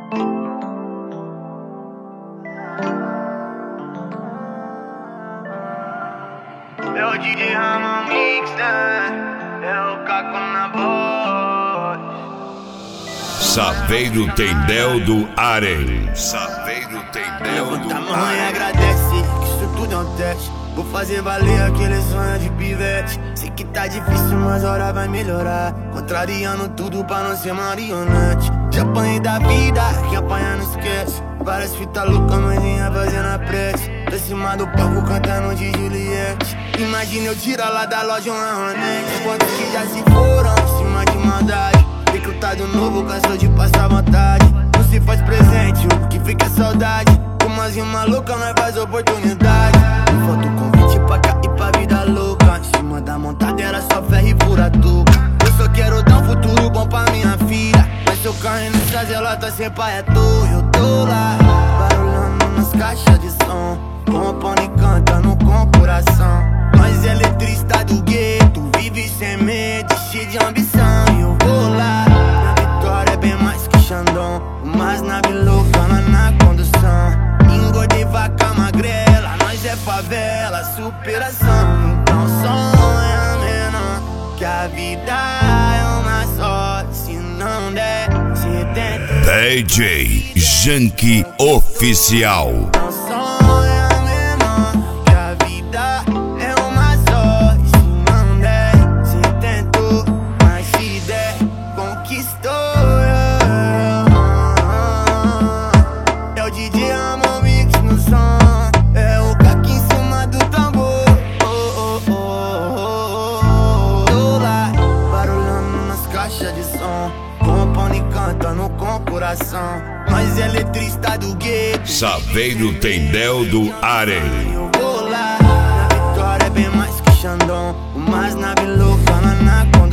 É o DJ Ramon Mix, né? É o Caco na voz. Saveiro Tendel do Aren. Saveiro Tendel do Levanta a mão e agradece, que isso tudo é um teste. Vou fazer valer aquele sonho de pivete. Sei que tá difícil, mas a hora vai melhorar. Contrariando tudo pra não ser marionete. Já apanhei da vida, quem apanha não esquece. Várias fitas loucas, mãezinha fazendo a prece. Pra cima do palco cantando de Juliette. Imagina eu tirar lá da loja uma Ronete. Quantos que já se foram, em cima de maldade. Recrutado novo, cansou de passar vontade. Não se faz presente, o que fica é saudade. Com umas rimas loucas, nós faz oportunidade. Não falta o convite pra cá e pra vida louca. Em cima da montadeira só ferro e furatuca. Eu só quero dar um futuro bom pra minha filha. Mas se eu cair nessas relotas sem pai é tu, eu tô lá. Barulhando nas caixas de som. Compondo e cantando com coração. Nós é letrista do gueto, vive sem medo, cheio de ambição. E eu vou lá, minha vitória é bem mais que Xandão. Mas nave louca lá na condução. Engordei vaca magrela, nós é favela, superação. Então sonha menor, que a vida é uma só. Se não der, se tenta. DJ Janky Oficial. Então sonha menor, que a vida é uma só. E se não der, se tentou, mas se der, conquistou. É o DJ Ramon Mix no som. É o Caco em cima do tambor. Tô lá, barulhando nas caixas de som. Compondo e cantando com coração. Nós é letrista do gueto. Saveiro Tendel do Aren. Eu vou lá, minha vitória é bem mais que Xandão. Umas nave louca lá na